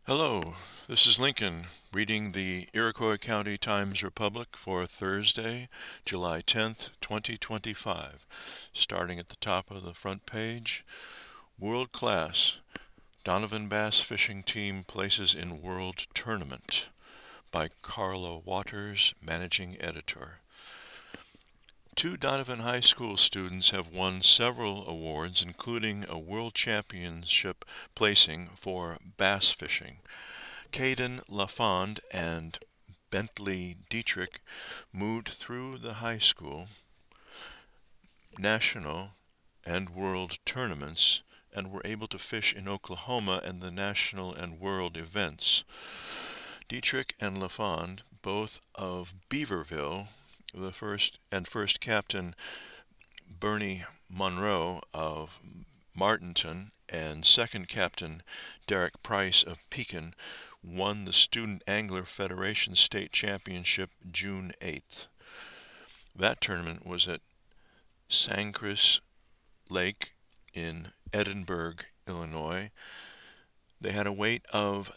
Hello, this is Lincoln reading the Iroquois County Times-Republic for Thursday, July 10th, 2025. Starting at the top of the front page, World Class, Donovan Bass Fishing Team places in World Tournament by Carla Waters, Managing Editor. Two Donovan High School students have won several awards, including a World Championship placing for bass fishing. Caden LaFond and Bentley Dietrich moved through the high school, national, and world tournaments and were able to fish in Oklahoma and the national and world events. Dietrich and LaFond, both of Beaverville, the first captain Bernie Monroe of Martinton and second captain Derek Price of Pekin, won the Student Angler Federation State Championship June 8th. That tournament was at Sangres Lake in Edinburgh, Illinois. They had a weight of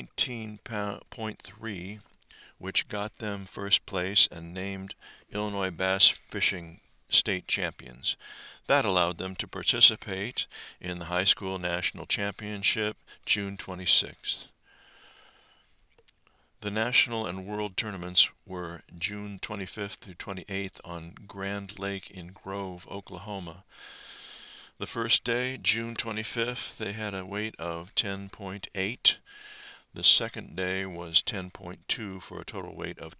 19.3, which got them first place and named Illinois Bass Fishing State Champions. That allowed them to participate in the High School National Championship June 26th. The national and world tournaments were June 25th through 28th on Grand Lake in Grove, Oklahoma. The first day, June 25th, they had a weight of 10.8. The second day was 10.2 for a total weight of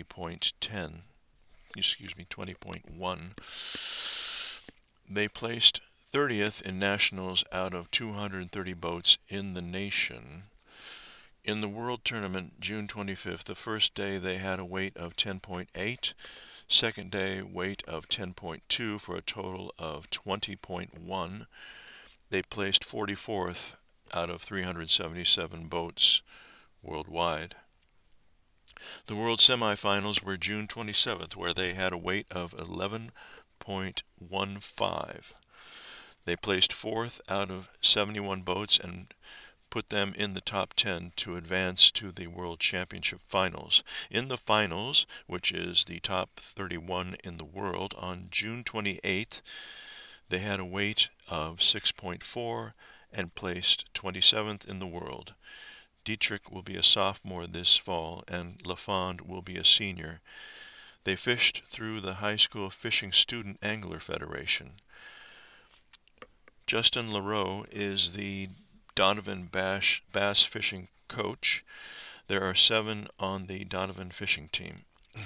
20.1. They placed 30th in nationals out of 230 boats in the nation. In the World Tournament, June 25th, the first day they had a weight of 10.8, second day weight of 10.2 for a total of 20.1. They placed 44th out of 377 boats worldwide. The World Semifinals were June 27th, where they had a weight of 11.15. They placed 4th out of 71 boats and put them in the top 10 to advance to the World Championship Finals. In the finals, which is the top 31 in the world, on June 28th, they had a weight of 6.4 and placed 27th in the world. Dietrich will be a sophomore this fall, and LaFond will be a senior. They fished through the High School Fishing Student Angler Federation. Justin LaRoe is the Donovan Bass Fishing coach. There are 7 on the Donovan fishing team.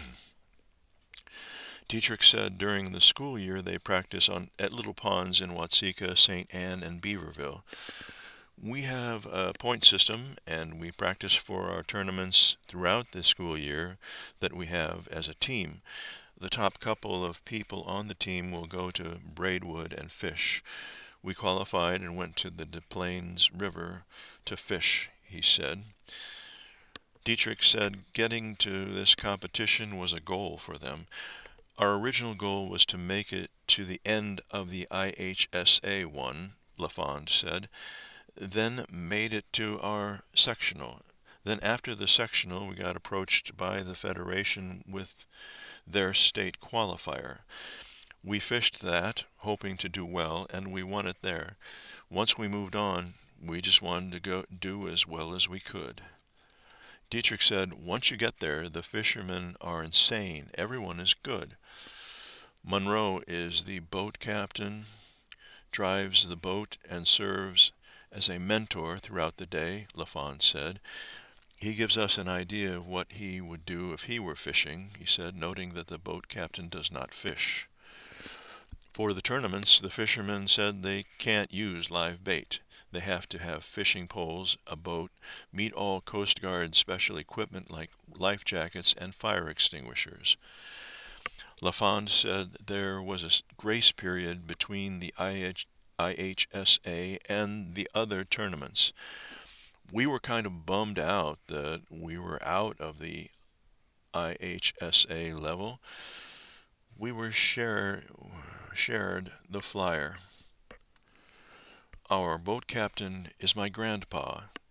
Dietrich said during the school year they practice at little ponds in Watseka, St. Anne, and Beaverville. We have a point system, and we practice for our tournaments throughout the school year that we have as a team. The top couple of people on the team will go to Braidwood and fish. We qualified and went to the Des Plaines River to fish, he said. Dietrich said getting to this competition was a goal for them. Our original goal was to make it to the end of the IHSA one, LaFond said, then made it to our sectional. Then after the sectional, we got approached by the Federation with their state qualifier. We fished that, hoping to do well, and we won it there. Once we moved on, we just wanted to go do as well as we could. Dietrich said, once you get there, the fishermen are insane. Everyone is good. Monroe is the boat captain, drives the boat, and serves as a mentor throughout the day, LaFond said. He gives us an idea of what he would do if he were fishing, he said, noting that the boat captain does not fish. For the tournaments, the fishermen said they can't use live bait. They have to have fishing poles, a boat, meet all Coast Guard special equipment like life jackets and fire extinguishers. LaFond said there was a grace period between the IHSA and the other tournaments. We were kind of bummed out that we were out of the IHSA level. We were shared the flyer. Our boat captain is my grandpa.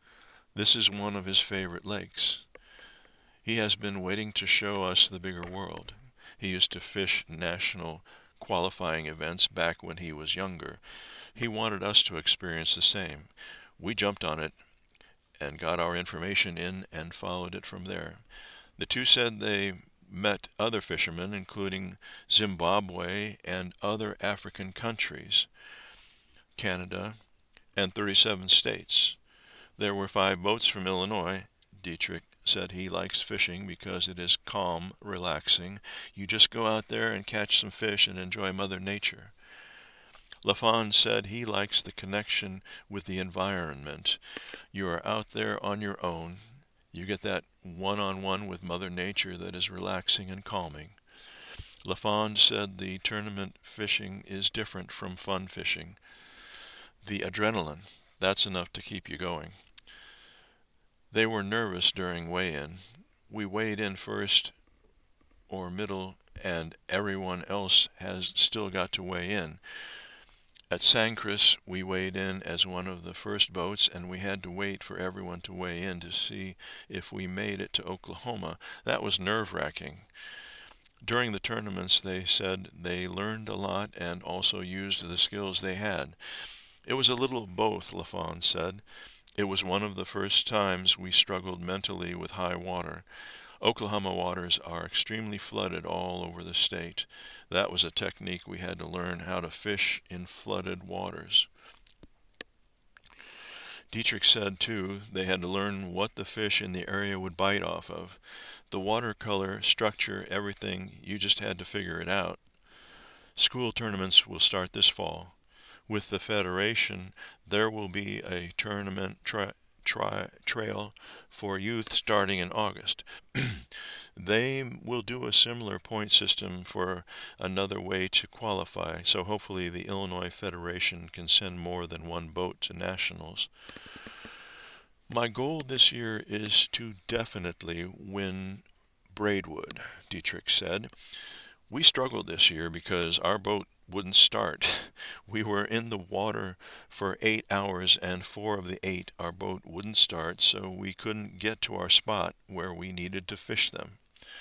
This is one of his favorite lakes. He has been waiting to show us the bigger world. He used to fish national qualifying events back when he was younger. He wanted us to experience the same. We jumped on it and got our information in and followed it from there. The two said they met other fishermen, including Zimbabwe and other African countries, Canada, and 37 states. There were 5 boats from Illinois. Dietrich said he likes fishing because it is calm, relaxing. You just go out there and catch some fish and enjoy Mother Nature. LaFond said he likes the connection with the environment. You are out there on your own. You get that one-on-one with Mother Nature that is relaxing and calming. LaFond said the tournament fishing is different from fun fishing. The adrenaline, that's enough to keep you going. They were nervous during weigh-in. We weighed in first or middle, and everyone else has still got to weigh in. At Sangchris, we weighed in as one of the first boats, and we had to wait for everyone to weigh in to see if we made it to Oklahoma. That was nerve-wracking. During the tournaments, they said they learned a lot and also used the skills they had. It was a little of both, LaFond said. It was one of the first times we struggled mentally with high water. Oklahoma waters are extremely flooded all over the state. That was a technique we had to learn, how to fish in flooded waters. Dietrich said, too, they had to learn what the fish in the area would bite off of. The watercolor, structure, everything, you just had to figure it out. School tournaments will start this fall. With the Federation, there will be a tournament trail for youth starting in August. They will do a similar point system for another way to qualify, so hopefully the Illinois Federation can send more than one boat to nationals. My goal this year is to definitely win Braidwood, Dietrich said. We struggled this year because our boat wouldn't start. We were in the water for 8 hours, and 4 of the 8 our boat wouldn't start, so we couldn't get to our spot where we needed to fish them.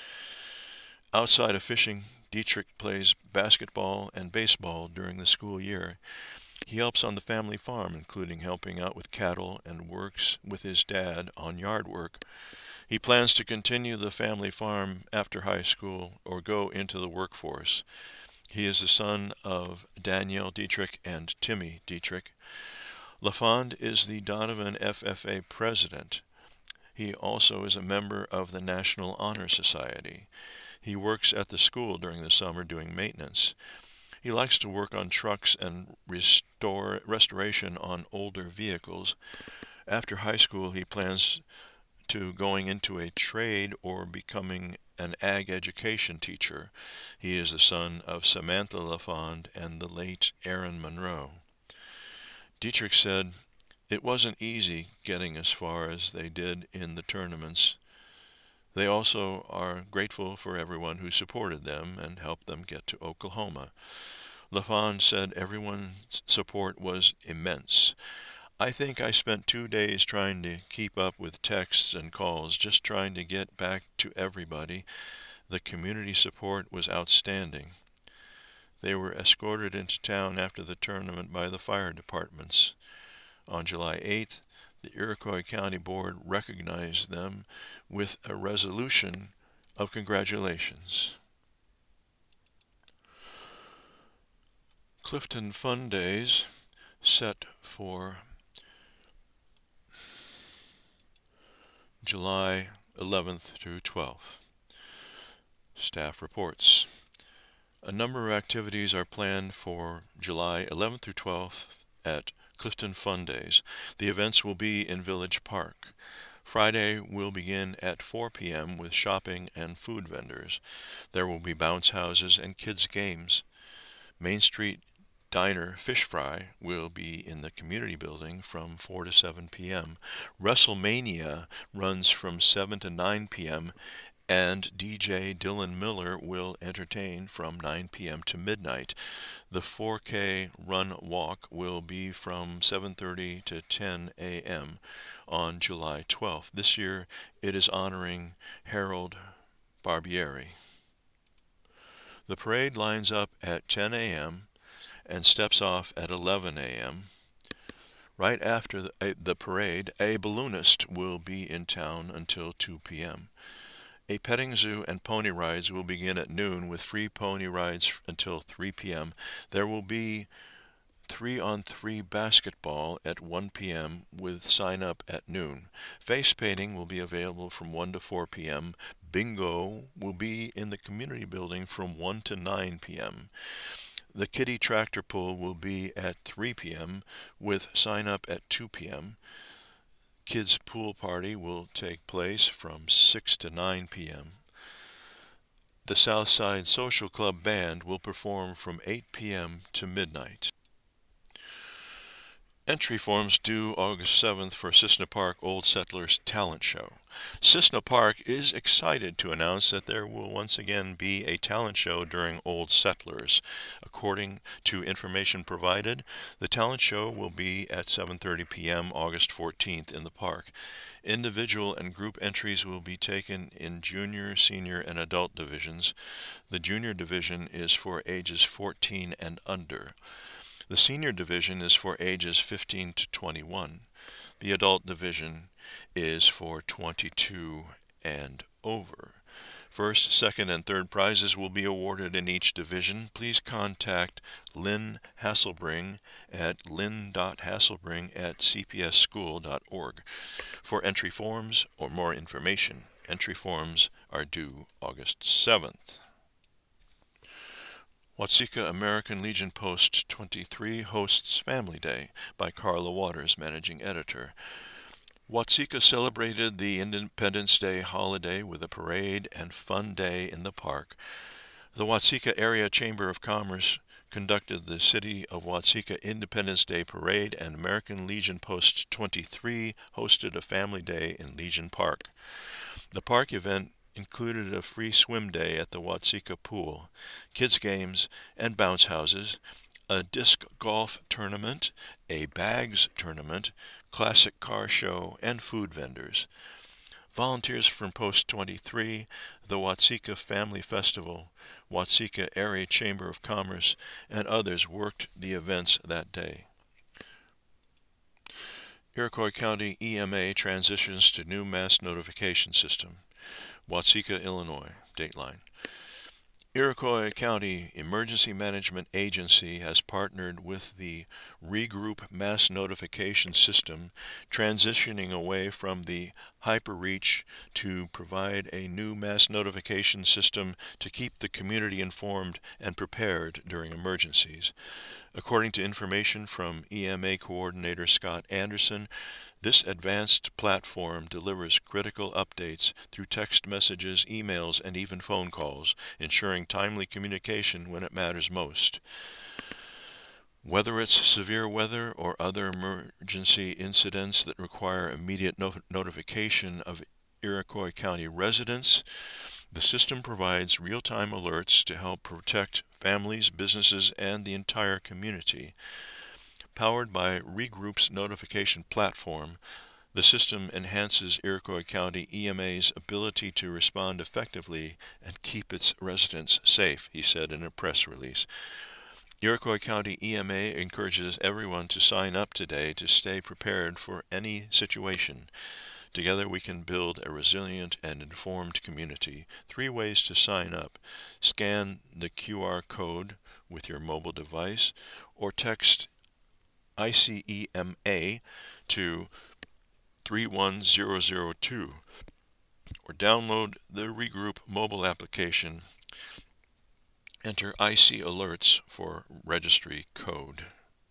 Outside of fishing, Dietrich plays basketball and baseball during the school year. He helps on the family farm, including helping out with cattle, and works with his dad on yard work. He plans to continue the family farm after high school or go into the workforce. He is the son of Danielle Dietrich and Timmy Dietrich. LaFond is the Donovan FFA president. He also is a member of the National Honor Society. He works at the school during the summer doing maintenance. He likes to work on trucks and restoration on older vehicles. After high school, he plans to going into a trade or becoming an ag education teacher. He is the son of Samantha LaFond and the late Aaron Monroe. Dietrich said, it wasn't easy getting as far as they did in the tournaments. They also are grateful for everyone who supported them and helped them get to Oklahoma. LaFond said everyone's support was immense. I think I spent 2 days trying to keep up with texts and calls, just trying to get back to everybody. The community support was outstanding. They were escorted into town after the tournament by the fire departments. On July 8th, the Iroquois County Board recognized them with a resolution of congratulations. Clifton Fun Days set for July 11th through 12th. Staff reports. A number of activities are planned for July 11th through 12th at Clifton Fun Days. The events will be in Village Park. Friday will begin at 4 p.m. with shopping and food vendors. There will be bounce houses and kids' games. Main Street Diner Fish Fry will be in the community building from 4 to 7 p.m. WrestleMania runs from 7 to 9 p.m. and DJ Dylan Miller will entertain from 9 p.m. to midnight. The 4K Run Walk will be from 7:30 to 10 a.m. on July 12th. This year it is honoring Harold Barbieri. The parade lines up at 10 a.m. and steps off at 11 a.m. Right after the parade, a balloonist will be in town until 2 p.m. A petting zoo and pony rides will begin at noon with free pony rides until 3 p.m. There will be 3-on-3 basketball at 1 p.m. with sign up at noon. Face painting will be available from 1 to 4 p.m. Bingo will be in the community building from 1 to 9 p.m. The kiddie tractor pull will be at 3 p.m. with sign up at 2 p.m. Kids pool party will take place from 6 to 9 p.m. The Southside Social Club Band will perform from 8 p.m. to midnight. Entry forms due August 7th for Cissna Park Old Settlers Talent Show. Cissna Park is excited to announce that there will once again be a talent show during Old Settlers. According to information provided, the talent show will be at 7:30 p.m. August 14th in the park. Individual and group entries will be taken in junior, senior, and adult divisions. The junior division is for ages 14 and under. The senior division is for ages 15 to 21. The adult division is for 22 and over. First, second, and third prizes will be awarded in each division. Please contact Lynn Hasselbring at lynn.hasselbring@cpsschool.org for entry forms or more information. Entry forms are due August 7th. Watseka American Legion Post 23 hosts Family Day by Carla Waters, Managing Editor. Watseka celebrated the Independence Day holiday with a parade and fun day in the park. The Watseka Area Chamber of Commerce conducted the City of Watseka Independence Day Parade, and American Legion Post 23 hosted a Family Day in Legion Park. The park event included a free swim day at the Watseka Pool, kids' games and bounce houses, a disc golf tournament, a bags tournament, classic car show, and food vendors. Volunteers from Post 23, the Watseka Family Festival, Watseka Area Chamber of Commerce, and others worked the events that day. Iroquois County EMA transitions to new mass notification system. Watseka, Illinois. Dateline. Iroquois County Emergency Management Agency has partnered with the Regroup Mass Notification System, transitioning away from the HyperReach to provide a new mass notification system to keep the community informed and prepared during emergencies. According to information from EMA Coordinator Scott Anderson, this advanced platform delivers critical updates through text messages, emails, and even phone calls, ensuring timely communication when it matters most. Whether it's severe weather or other emergency incidents that require immediate notification of Iroquois County residents, the system provides real-time alerts to help protect families, businesses, and the entire community. Powered by Regroup's notification platform, the system enhances Iroquois County EMA's ability to respond effectively and keep its residents safe, he said in a press release. Iroquois County EMA encourages everyone to sign up today to stay prepared for any situation. Together we can build a resilient and informed community. 3 ways to sign up. Scan the QR code with your mobile device or text ICEMA to 31002 or download the Regroup mobile application. Enter IC Alerts for registry code.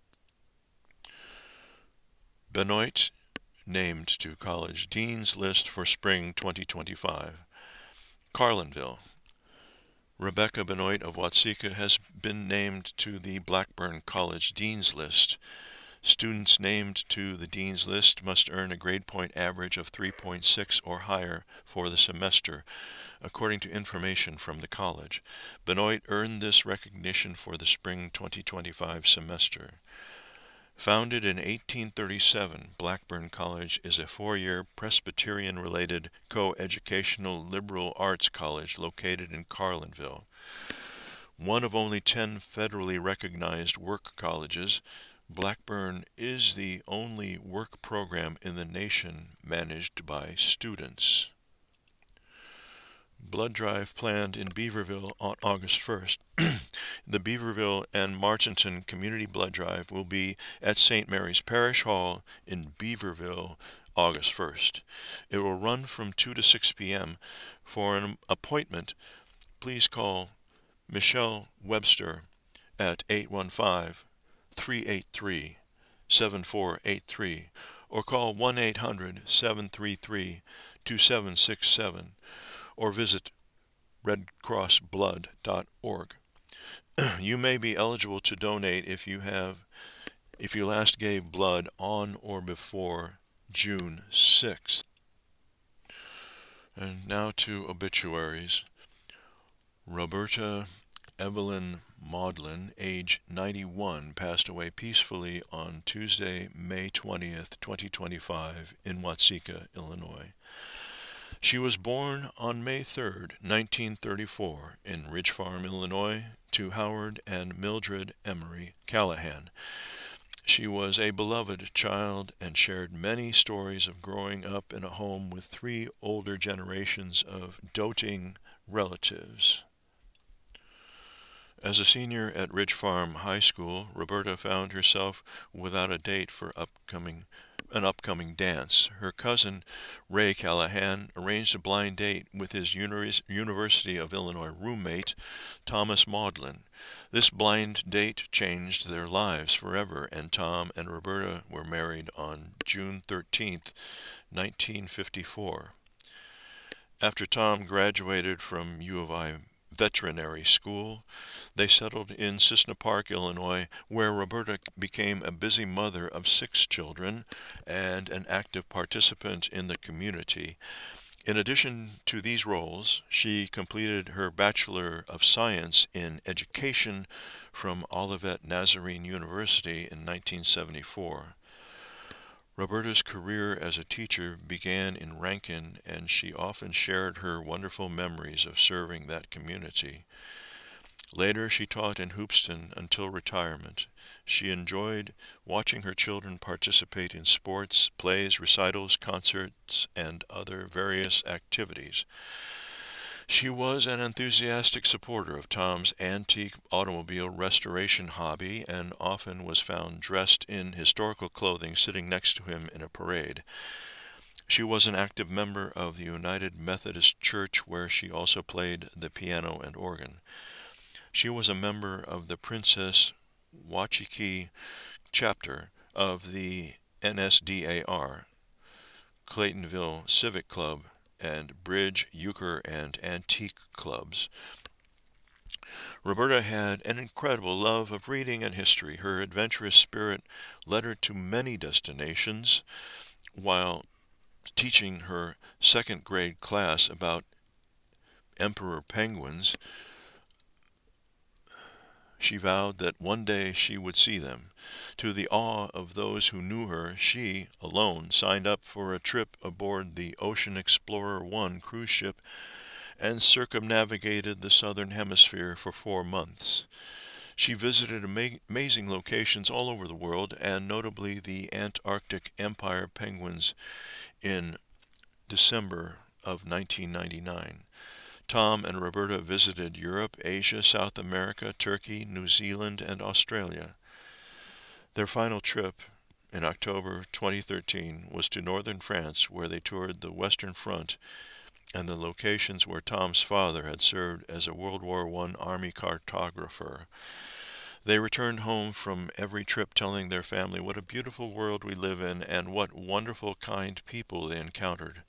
Benoit named to College Dean's List for Spring 2025. Carlinville. Rebecca Benoit of Watseka has been named to the Blackburn College Dean's List. Students named to the Dean's List must earn a grade point average of 3.6 or higher for the semester, according to information from the college. Benoit earned this recognition for the spring 2025 semester. Founded in 1837, Blackburn College is a four-year Presbyterian-related co-educational liberal arts college located in Carlinville. One of only 10 federally recognized work colleges, Blackburn is the only work program in the nation managed by students. Blood drive planned in Beaverville on August 1st. The Beaverville and Martinton Community Blood Drive will be at St. Mary's Parish Hall in Beaverville August 1st. It will run from 2 to 6 p.m. For an appointment, please call Michelle Webster at 815-383-7483 or call 1-800-733-2767 or visit redcrossblood.org. You may be eligible to donate if you last gave blood on or before June 6th. And now to obituaries. Roberta Evelyn Maudlin, age 91, passed away peacefully on Tuesday, May 20th, 2025, in Watseka, Illinois. She was born on May 3rd, 1934, in Ridge Farm, Illinois, to Howard and Mildred Emery Callahan. She was a beloved child and shared many stories of growing up in a home with three older generations of doting relatives. As a senior at Ridge Farm High School, Roberta found herself without a date for an upcoming dance. Her cousin, Ray Callahan, arranged a blind date with his University of Illinois roommate, Thomas Maudlin. This blind date changed their lives forever, and Tom and Roberta were married on June 13th, 1954. After Tom graduated from U of I Veterinary School, they settled in Cissna Park, Illinois, where Roberta became a busy mother of 6 children and an active participant in the community. In addition to these roles, she completed her Bachelor of Science in Education from Olivet Nazarene University in 1974. Roberta's career as a teacher began in Rankin, and she often shared her wonderful memories of serving that community. Later, she taught in Hoopeston until retirement. She enjoyed watching her children participate in sports, plays, recitals, concerts, and other various activities. She was an enthusiastic supporter of Tom's antique automobile restoration hobby and often was found dressed in historical clothing sitting next to him in a parade. She was an active member of the United Methodist Church, where she also played the piano and organ. She was a member of the Princess Wauchiki chapter of the NSDAR, Claytonville Civic Club, and Bridge, Euchre, and Antique Clubs. Roberta had an incredible love of reading and history. Her adventurous spirit led her to many destinations. While teaching her second grade class about emperor penguins, she vowed that one day she would see them. To the awe of those who knew her, she, alone, signed up for a trip aboard the Ocean Explorer 1 cruise ship and circumnavigated the southern hemisphere for 4 months. She visited amazing locations all over the world, and notably the Antarctic Empire penguins in December of 1999. Tom and Roberta visited Europe, Asia, South America, Turkey, New Zealand, and Australia. Their final trip, in October 2013, was to northern France, where they toured the Western Front and the locations where Tom's father had served as a World War I Army cartographer. They returned home from every trip telling their family what a beautiful world we live in and what wonderful, kind people they encountered.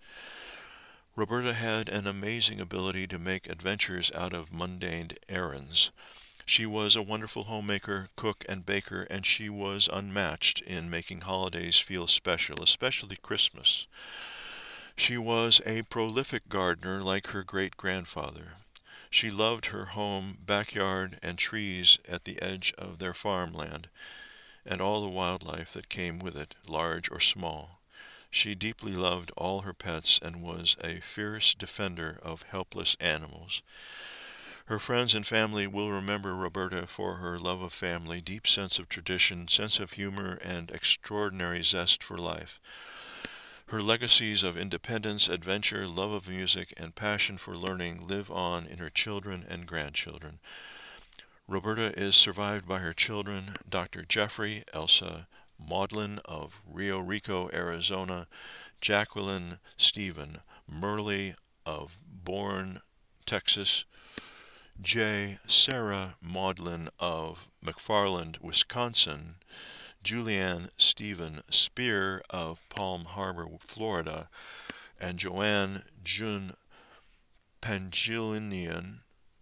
Roberta had an amazing ability to make adventures out of mundane errands. She was a wonderful homemaker, cook, and baker, and she was unmatched in making holidays feel special, especially Christmas. She was a prolific gardener like her great-grandfather. She loved her home, backyard, and trees at the edge of their farmland, and all the wildlife that came with it, large or small. She deeply loved all her pets and was a fierce defender of helpless animals. Her friends and family will remember Roberta for her love of family, deep sense of tradition, sense of humor, and extraordinary zest for life. Her legacies of independence, adventure, love of music, and passion for learning live on in her children and grandchildren. Roberta is survived by her children, Dr. Jeffrey, Elsa, Maudlin of Rio Rico, Arizona, Jacqueline, Stephen, Merle of Bourne, Texas, Jay, Sarah, Maudlin of McFarland, Wisconsin, Julianne Stephen Spear of Palm Harbor, Florida, and Joanne June Pangilinan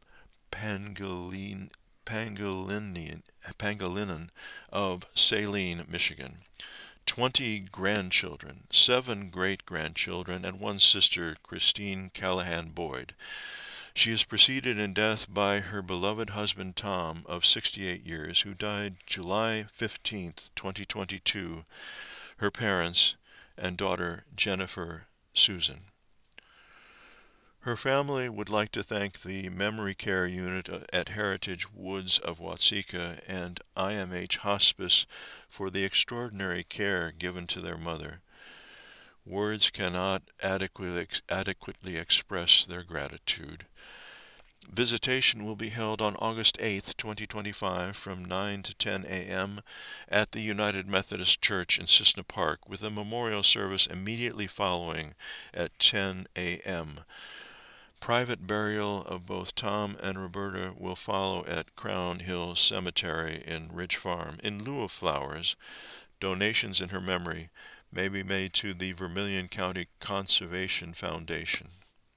of Saline, Michigan. 20 grandchildren, 7 great-grandchildren, and 1 sister, Christine Callahan Boyd. She is preceded in death by her beloved husband Tom, of 68 years, who died July 15, 2022, her parents, and daughter Jennifer Susan. Her family would like to thank the Memory Care Unit at Heritage Woods of Watseka and IMH Hospice for the extraordinary care given to their mother. Words cannot adequately express their gratitude. Visitation will be held on August 8, 2025 from 9 to 10 a.m. at the United Methodist Church in Cissna Park, with a memorial service immediately following at 10 a.m. Private burial of both Tom and Roberta will follow at Crown Hill Cemetery in Ridge Farm. In lieu of flowers, donations in her memory may be made to the Vermilion County Conservation Foundation.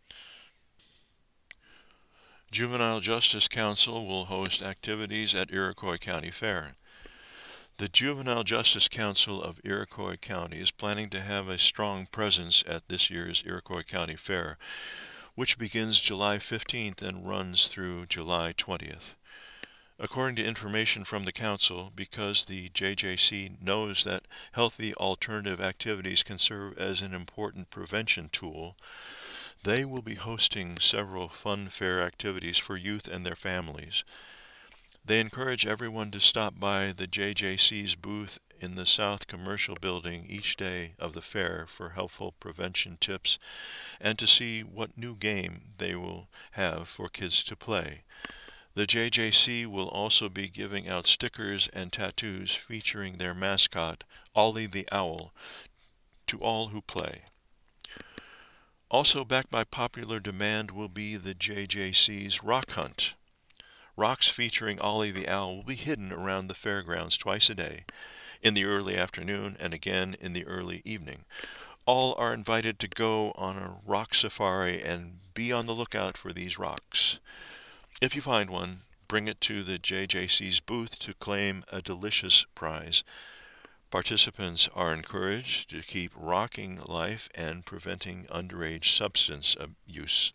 Juvenile Justice Council will host activities at Iroquois County Fair. The Juvenile Justice Council of Iroquois County is planning to have a strong presence at this year's Iroquois County Fair, which begins July 15th and runs through July 20th. According to information from the Council, because the JJC knows that healthy alternative activities can serve as an important prevention tool, they will be hosting several fun fair activities for youth and their families. They encourage everyone to stop by the JJC's booth in the South Commercial Building each day of the fair for helpful prevention tips and to see what new game they will have for kids to play. The JJC will also be giving out stickers and tattoos featuring their mascot, Ollie the Owl, to all who play. Also backed by popular demand will be the JJC's Rock Hunt. Rocks featuring Ollie the Owl will be hidden around the fairgrounds twice a day, in the early afternoon and again in the early evening. All are invited to go on a rock safari and be on the lookout for these rocks. If you find one, bring it to the JJC's booth to claim a delicious prize. Participants are encouraged to keep rocking life and preventing underage substance use.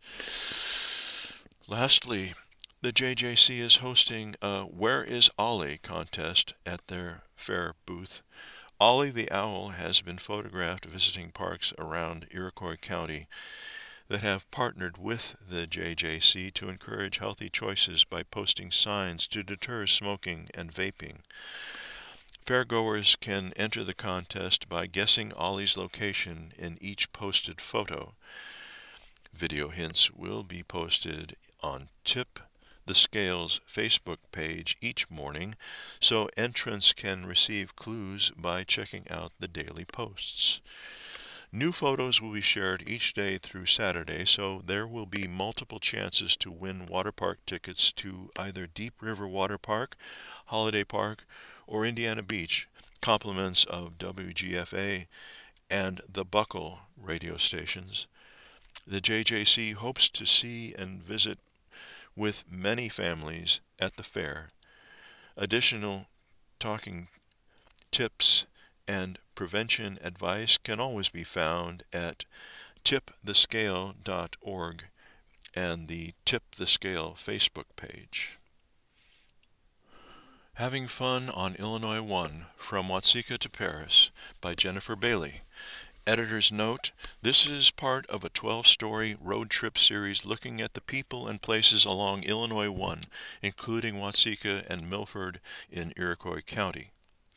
Lastly, the JJC is hosting a Where is Ollie contest at their fair booth. Ollie the Owl has been photographed visiting parks around Iroquois County that have partnered with the JJC to encourage healthy choices by posting signs to deter smoking and vaping. Fairgoers can enter the contest by guessing Ollie's location in each posted photo. Video hints will be posted on Tip the Scales Facebook page each morning, so entrants can receive clues by checking out the daily posts. New photos will be shared each day through Saturday, so there will be multiple chances to win water park tickets to either Deep River Water Park, Holiday Park, or Indiana Beach, compliments of WGFA and the Buckle radio stations. The JJC hopes to see and visit with many families at the fair. Additional talking tips and prevention advice can always be found at tipthescale.org and the Tip the Scale Facebook page. Having Fun on Illinois 1, From Watseka to Paris, by Jennifer Bailey. Editor's note, this is part of a 12-story road trip series looking at the people and places along Illinois 1, including Watseka and Milford in Iroquois County.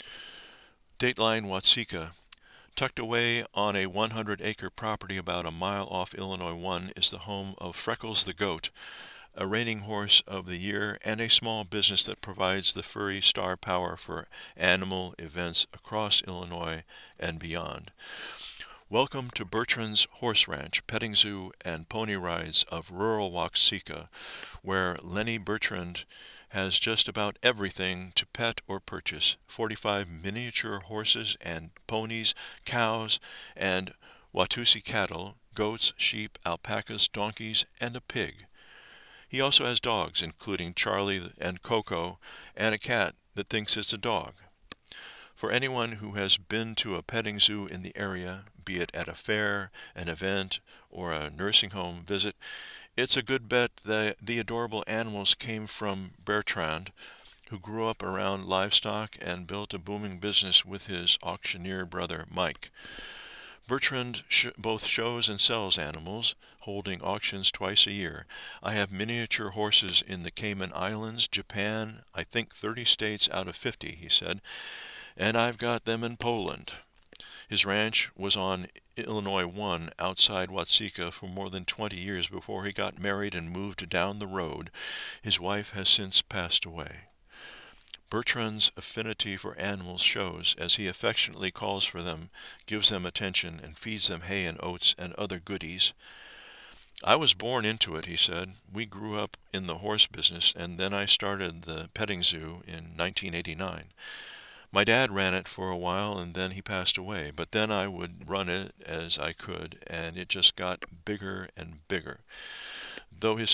Dateline Watseka. Tucked away on a 100-acre property about a mile off Illinois 1 is the home of Freckles the Goat, a reigning horse of the year, and a small business that provides the furry star power for animal events across Illinois and beyond. Welcome to Bertrand's Horse Ranch, Petting Zoo, and Pony Rides of rural Watseka, where Lenny Bertrand has just about everything to pet or purchase: 45 miniature horses and ponies, cows, and Watusi cattle, goats, sheep, alpacas, donkeys, and a pig. He also has dogs, including Charlie and Coco, and a cat that thinks it's a dog. For anyone who has been to a petting zoo in the area, be it at a fair, an event, or a nursing home visit, it's a good bet that the adorable animals came from Bertrand, who grew up around livestock and built a booming business with his auctioneer brother Mike. Bertrand both shows and sells animals, holding auctions twice a year. I have miniature horses in the Cayman Islands, Japan, I think 30 states out of 50, he said, and I've got them in Poland. His ranch was on Illinois 1 outside Watseka for more than 20 years before he got married and moved down the road. His wife has since passed away. Bertrand's affinity for animals shows as he affectionately calls for them, gives them attention, and feeds them hay and oats and other goodies. I was born into it, he said. We grew up in the horse business, and then I started the petting zoo in 1989. My dad ran it for a while, and then he passed away, but then I would run it as I could, and it just got bigger and bigger. Though his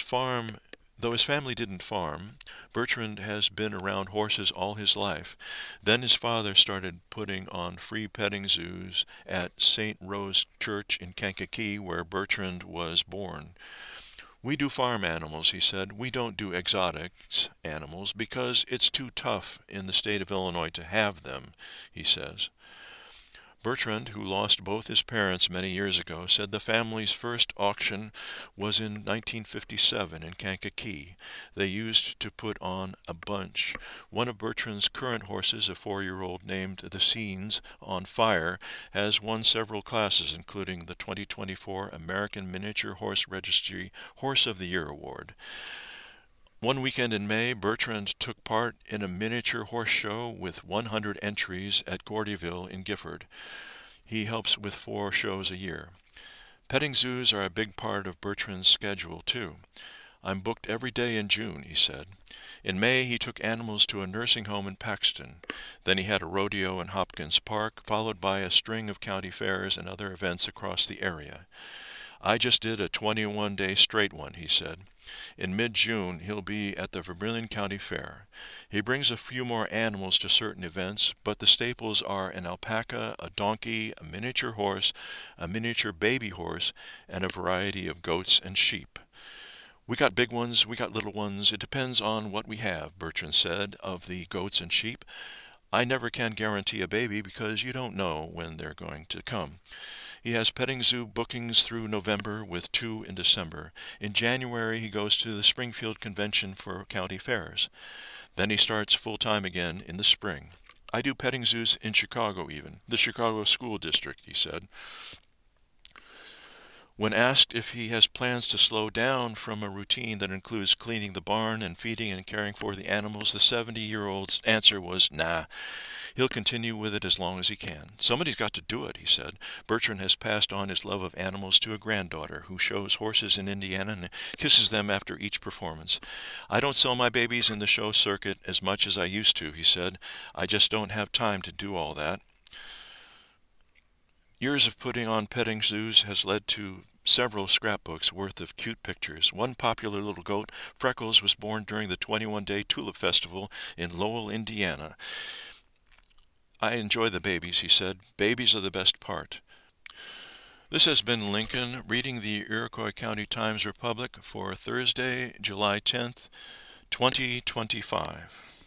family didn't farm, Bertrand has been around horses all his life. Then his father started putting on free petting zoos at St. Rose Church in Kankakee, where Bertrand was born. We do farm animals, he said. We don't do exotic animals because it's too tough in the state of Illinois to have them, he says. Bertrand, who lost both his parents many years ago, said the family's first auction was in 1957 in Kankakee. They used to put on a bunch. One of Bertrand's current horses, a 4-year-old named The Scenes on Fire, has won several classes, including the 2024 American Miniature Horse Registry Horse of the Year Award. One weekend in May, Bertrand took part in a miniature horse show with 100 entries at Gordyville in Gifford. He helps with 4 shows a year. Petting zoos are a big part of Bertrand's schedule, too. I'm booked every day in June, he said. In May, he took animals to a nursing home in Paxton. Then he had a rodeo in Hopkins Park, followed by a string of county fairs and other events across the area. I just did a 21-day straight one, he said. In mid-June, he'll be at the Vermilion County Fair. He brings a few more animals to certain events, but the staples are an alpaca, a donkey, a miniature horse, a miniature baby horse, and a variety of goats and sheep. We got big ones, we got little ones. It depends on what we have, Bertrand said of the goats and sheep. I never can guarantee a baby because you don't know when they're going to come. He has petting zoo bookings through November with 2 in December. In January, he goes to the Springfield Convention for county fairs. Then he starts full-time again in the spring. I do petting zoos in Chicago even, the Chicago School District, he said. When asked if he has plans to slow down from a routine that includes cleaning the barn and feeding and caring for the animals, the 70-year-old's answer was, nah. He'll continue with it as long as he can. Somebody's got to do it, he said. Bertrand has passed on his love of animals to a granddaughter who shows horses in Indiana and kisses them after each performance. I don't sell my babies in the show circuit as much as I used to, he said. I just don't have time to do all that. Years of putting on petting zoos has led to several scrapbooks worth of cute pictures. One popular little goat, Freckles, was born during the 21-day Tulip Festival in Lowell, Indiana. "I enjoy the babies," he said. "Babies are the best part." This has been Lincoln reading the Iroquois County Times-Republic for Thursday, July 10th, 2025.